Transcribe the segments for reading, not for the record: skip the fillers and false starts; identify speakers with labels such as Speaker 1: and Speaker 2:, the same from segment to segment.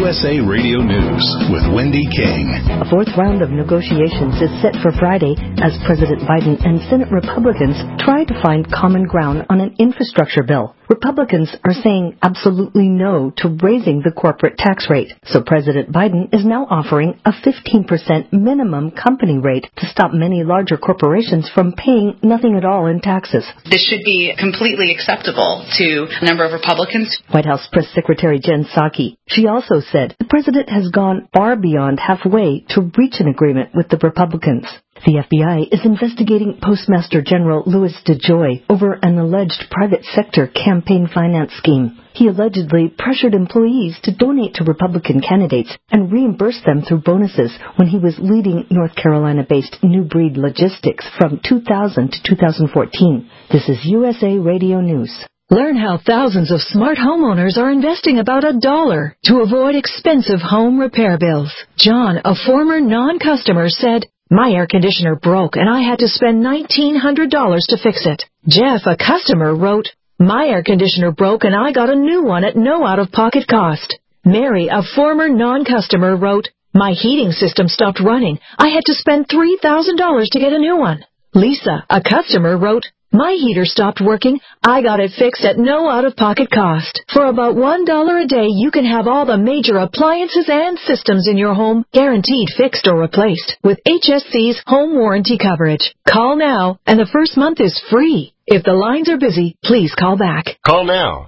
Speaker 1: USA Radio News with Wendy King.
Speaker 2: A fourth round of negotiations is set for Friday as President Biden and Senate Republicans try to find common ground on an infrastructure bill. Republicans are saying absolutely no to raising the corporate tax rate. So President Biden is now offering a 15% minimum company rate to stop many larger corporations from paying nothing at all in taxes.
Speaker 3: This should be completely acceptable to a number of Republicans.
Speaker 2: White House Press Secretary Jen Psaki. She also said the president has gone far beyond halfway to reach an agreement with the Republicans. The FBI is investigating Postmaster General Louis DeJoy over an alleged private sector campaign finance scheme. He allegedly pressured employees to donate to Republican candidates and reimburse them through bonuses when he was leading North Carolina-based New Breed Logistics from 2000 to 2014. This is USA Radio News.
Speaker 4: Learn how thousands of smart homeowners are investing about $1 to avoid expensive home repair bills. John, a former non-customer, said, "My air conditioner broke and I had to spend $1,900 to fix it." Jeff, a customer, wrote, "My air conditioner broke and I got a new one at no out-of-pocket cost." Mary, a former non-customer, wrote, "My heating system stopped running. I had to spend $3,000 to get a new one." Lisa, a customer, wrote, "My heater stopped working. I got it fixed at no out-of-pocket cost." For about $1 a day, you can have all the major appliances and systems in your home guaranteed fixed or replaced with HSC's home warranty coverage. Call now, and the first month is free. If the lines are busy, please call back.
Speaker 5: Call now,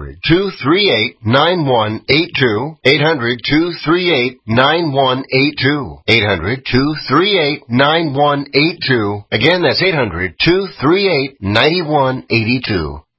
Speaker 5: 800-238-9182, 800-238-9182, 800-238-9182. Again, that's 800-238-9182.